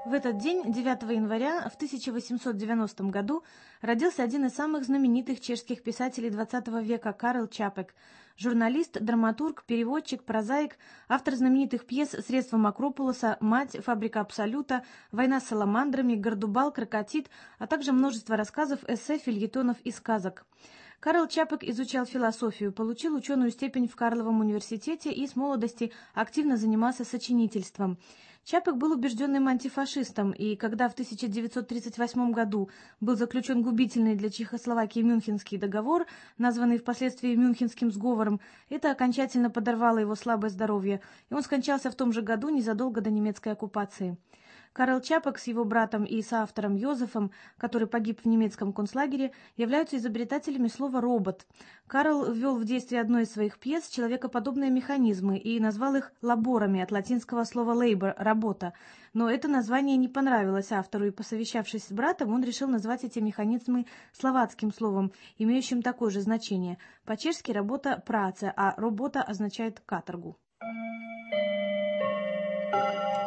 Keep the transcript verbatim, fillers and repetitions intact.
В этот день, девятого января в тысяча восемьсот девяностом году, родился один из самых знаменитых чешских писателей двадцатого века Карл Чапек, журналист, драматург, переводчик, прозаик, автор знаменитых пьес «Средством Акрополоса», «Мать», «Фабрика Абсолюта», «Война с саламандрами», «Гордубал», «Крокотит», а также множество рассказов, эссе, фельетонов и сказок. Карл Чапек изучал философию, получил ученую степень в Карловом университете и с молодости активно занимался сочинительством. Чапек был убежденным антифашистом, и когда в тысяча девятьсот тридцать восьмом году был заключен губительный для Чехословакии Мюнхенский договор, названный впоследствии Мюнхенским сговором, это окончательно подорвало его слабое здоровье, и он скончался в том же году незадолго до немецкой оккупации. Карл Чапек с его братом и соавтором Йозефом, который погиб в немецком концлагере, являются изобретателями слова «робот». Карл ввел в действие одной из своих пьес человекоподобные механизмы и назвал их лаборами от латинского слова labor – «работа». Но это название не понравилось автору, и, посовещавшись с братом, он решил назвать эти механизмы словацким словом, имеющим такое же значение. По-чешски «работа» – «праца», а «работа» означает «каторгу».